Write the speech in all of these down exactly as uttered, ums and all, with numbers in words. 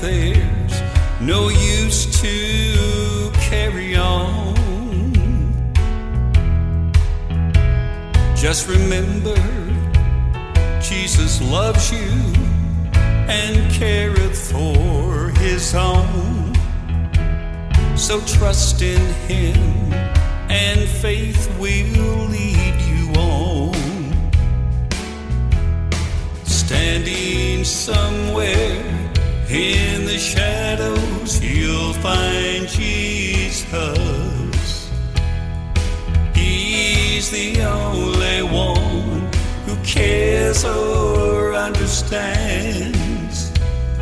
there's no use to carry on. Just remember, Jesus loves you and careth for his own. So trust in him and faith will lead you on. Standing somewhere in the shadows, you'll find Jesus. He's the only one who cares or understands.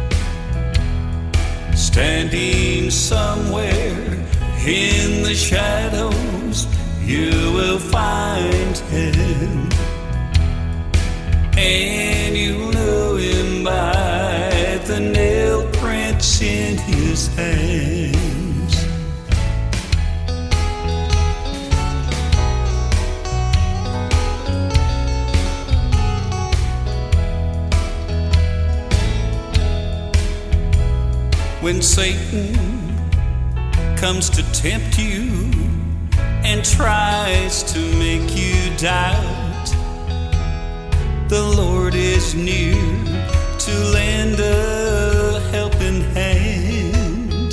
Standing somewhere in the shadows, you will find him, and you'll know him by the nail prints in his hands. When Satan comes to tempt you and tries to make you doubt, the Lord is near to lend a helping hand.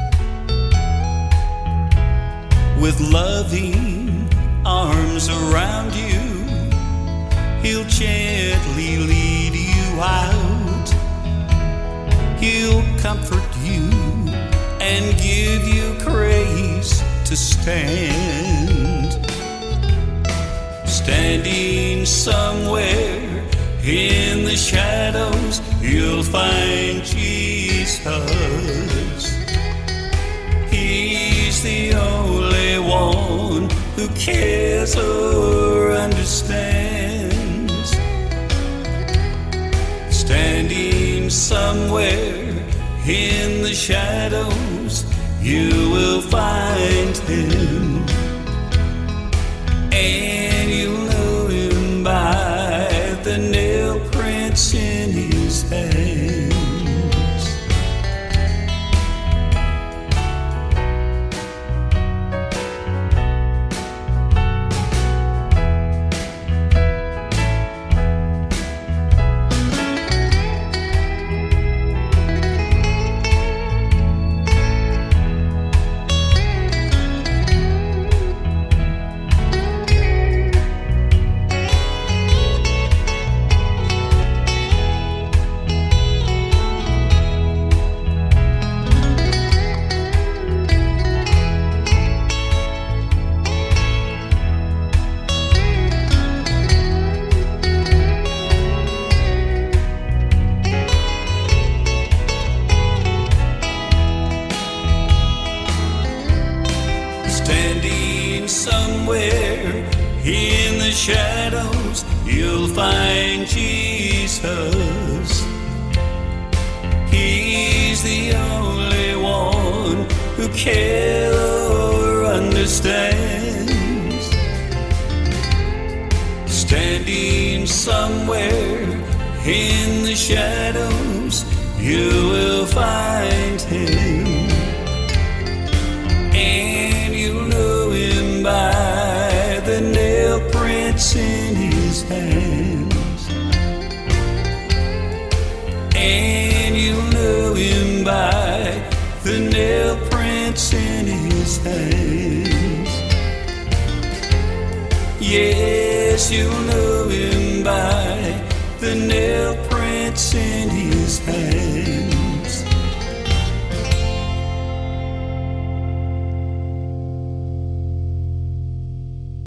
With loving arms around you, he'll gently lead you out. He'll comfort you and give you grace to stand. Standing somewhere in the shadows, you'll find Jesus. He's the only one who cares or understands. Standing somewhere in the shadows, you will find him, and you'll know him by the nail prints in his hands. Standing somewhere in the shadows, you'll find Jesus. He's the only one who cares or understands. Standing somewhere in the shadows, you will find him, and you'll know him by the nail prints in his hands. And you'll know him by the nail prints in his hands. Yes, you'll know him by the nail prints in his hands.